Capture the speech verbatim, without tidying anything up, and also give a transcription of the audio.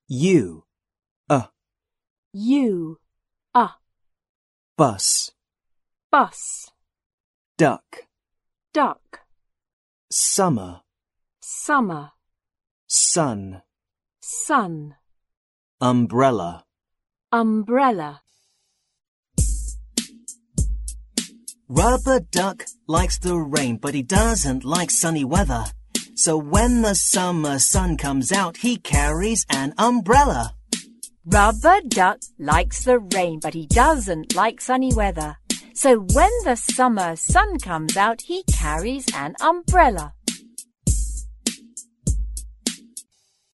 U, a, U, a, bus, bus, duck, duck, summer, summer, sun, sun, umbrella. umbrella. Rubber duck likes the rain, but he doesn't like sunny weather. So when the summer sun comes out, he carries an umbrella. Rubber duck likes the rain, but he doesn't like sunny weather. So when the summer sun comes out, he carries an umbrella.